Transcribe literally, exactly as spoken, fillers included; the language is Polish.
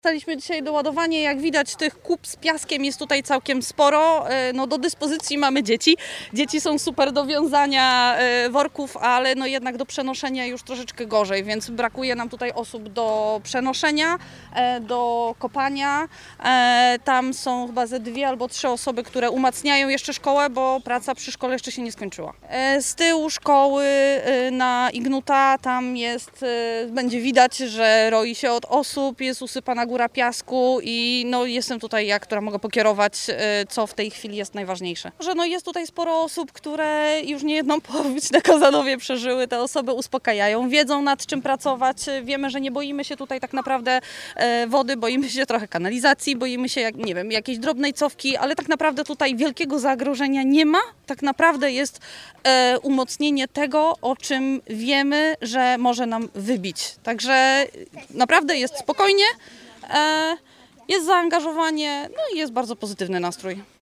Staliśmy dzisiaj doładowanie, jak widać tych kup z piaskiem jest tutaj całkiem sporo. No, do dyspozycji mamy dzieci. Dzieci są super do wiązania worków, ale no jednak do przenoszenia już troszeczkę gorzej, więc brakuje nam tutaj osób do przenoszenia, do kopania. Tam są chyba ze dwie albo trzy osoby, które umacniają jeszcze szkołę, bo praca przy szkole jeszcze się nie skończyła. Z tyłu szkoły na Ignuta tam jest, będzie widać, że roi się od osób, jest usypana góra piasku i no jestem tutaj ja, która mogę pokierować, co w tej chwili jest najważniejsze. Że no jest tutaj sporo osób, które już niejedną powódź na Kazanowie przeżyły, te osoby uspokajają, wiedzą nad czym pracować, wiemy, że nie boimy się tutaj tak naprawdę wody, boimy się trochę kanalizacji, boimy się, jak, nie wiem, jakiejś drobnej cofki, ale tak naprawdę tutaj wielkiego zagrożenia nie ma. Tak naprawdę jest e, umocnienie tego, o czym wiemy, że może nam wybić. Także naprawdę jest spokojnie, e, jest zaangażowanie, no i jest bardzo pozytywny nastrój.